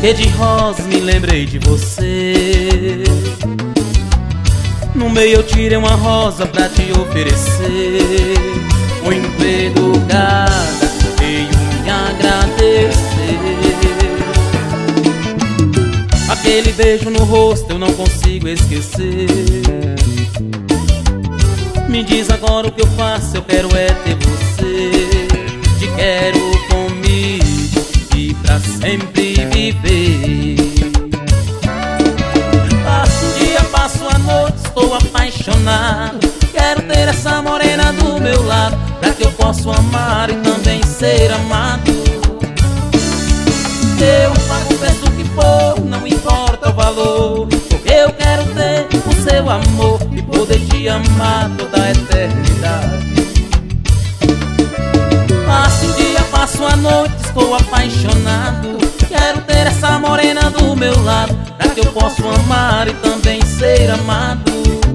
buquê de rosas me lembrei de você. No meio eu tirei uma rosa pra te oferecer. Muito educada, veio me agradecer. Aquele beijo no rosto eu não consigo esquecer. Me diz agora o que eu faço, eu quero é ter você. Te quero comigo e pra sempre viver. Passo o dia, passo a noite, estou apaixonado. Quero ter essa morena do meu lado, pra que eu possa amar e também ser amado. Eu pago o preço que for, não importa o valor, porque eu quero ter o seu amor e poder te amar toda a eternidade. Passo o dia, passo a noite, estou apaixonado. Quero ter essa morena do meu lado, pra que eu possa amar e também ser amado.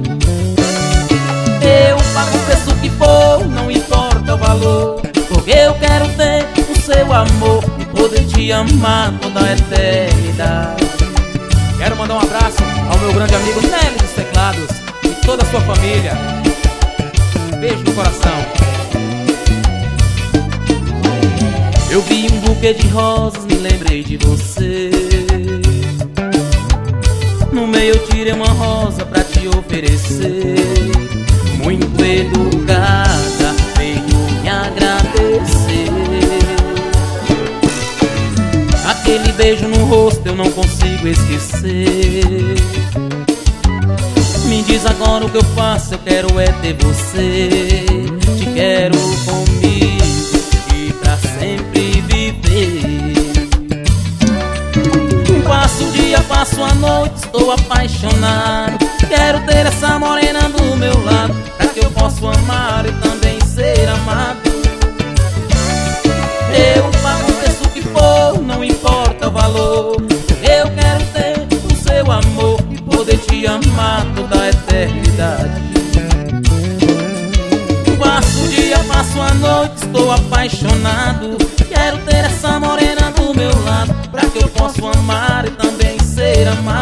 Eu pago o preço que for, não importa o valor, porque eu quero ter o seu amor e poder te amar toda a eternidade. Quero mandar um abraço ao meu grande amigo Nelly dos Teclados e toda a sua família. Beijo no coração. Eu vi um buquê de rosas, me lembrei de você. No meio eu tirei uma rosa pra te oferecer. Muito educada, veio me agradecer. Aquele beijo no rosto eu não consigo esquecer. Me diz agora o que eu faço, eu quero é ter você. Te quero comigo e pra sempre viver. Passo o dia, passo a noite, estou apaixonado. Quero ter essa morena do meu lado, pra que eu possa amar e também ser amado. Eu pago o preço que for, não importa o valor, eu quero ter o seu amor e poder te amar toda a eternidade. Passo o dia, passo a noite, estou apaixonado. Quero ter essa morena do meu lado, pra que eu possa amar e também ser amado.